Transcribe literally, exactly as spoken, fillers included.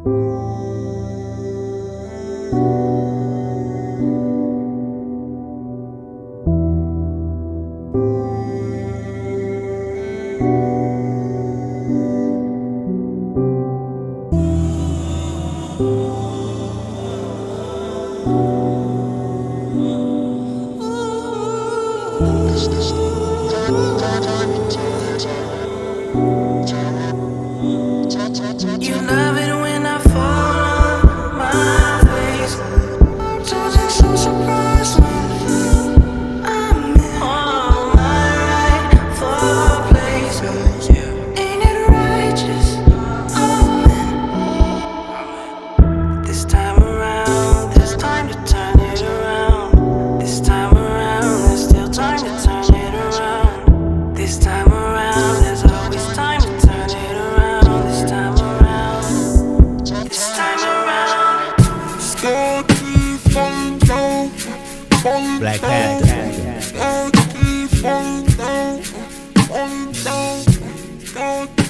You love it when I fall on my face. Something so surprised when I'm in on my rightful place. Ain't it righteous? Amen. This time around, there's time to turn it around. This time around, there's still time to turn it around. This time around, there's always time to turn it around. This time around, this time around. Black Panther.